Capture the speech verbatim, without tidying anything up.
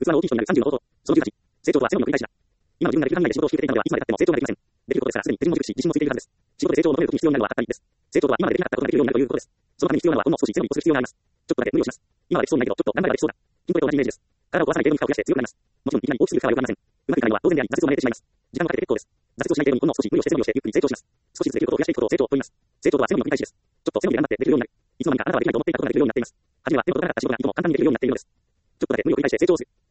器の大きい人になるさんじゅうの弟。そのじゅうはち。成長とは背伸びの繰り返しだ。今の自分ができる範囲内で仕事を引き受けていたのではいつまで経っても成長ができません。できることですらすでに手順も熟し、自信もついているはずです。仕事で成長を求めるときに必要なのはたった一つです。成長とは今までできなかったことができるようになるということです。そのために必要なのはほんの少し背伸びをする必要があります。ちょっとだけ無理をします。今はできそうにないけど、ちょっと頑張ればできそうだ。筋トレと同じイメージです。体を壊さない程度に負荷を増やして強くなります。もちろんいきなり大きすぎる負荷は良くありません。うまくいかないのは当然であり、挫折を招いてしまいます。時間をかけて結構です。挫折をしない程度にほんの少し無理をして背伸びをしてゆっくり成長します。少しずつできることを増やしていくことを成長と言います。成長とは背伸びの繰り返しです。ちょっと背伸びで頑張ってできるようになる。いつの間にかあなたはできないと思っていたことができるようになっています。初めは手の届かなかった仕事がいつも簡単にできるようになっているのです。ちょっとだけ無理を繰り返して成長をする。